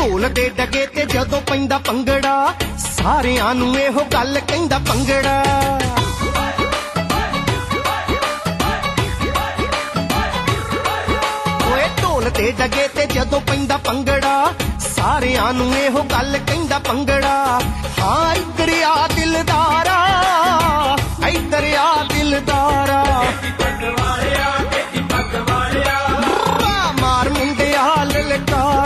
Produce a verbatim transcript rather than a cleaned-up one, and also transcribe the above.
ਢੋਲ ਦੇ ਡਗੇ ਤੇ ਜਦੋਂ ਪੈਂਦਾ ਭੰਗੜਾ ਸਾਰਿਆਂ ਨੂੰ ਇਹੋ ਗੱਲ ਕਹਿੰਦਾ ਭੰਗੜਾ। ਓਏ ਢੋਲ ਦੇ ਡਗੇ ਤੇ ਜਦੋਂ ਪੈਂਦਾ ਭੰਗੜਾ ਸਾਰਿਆਂ ਨੂੰ ਇਹੋ ਗੱਲ ਕਹਿੰਦਾ ਭੰਗੜਾ। ਹਾਂ ਇੱਧਰ ਆ ਦਿਲਦਾਰਾ, ਇੱਧਰ ਆ ਦਿਲਦਾਰਾ।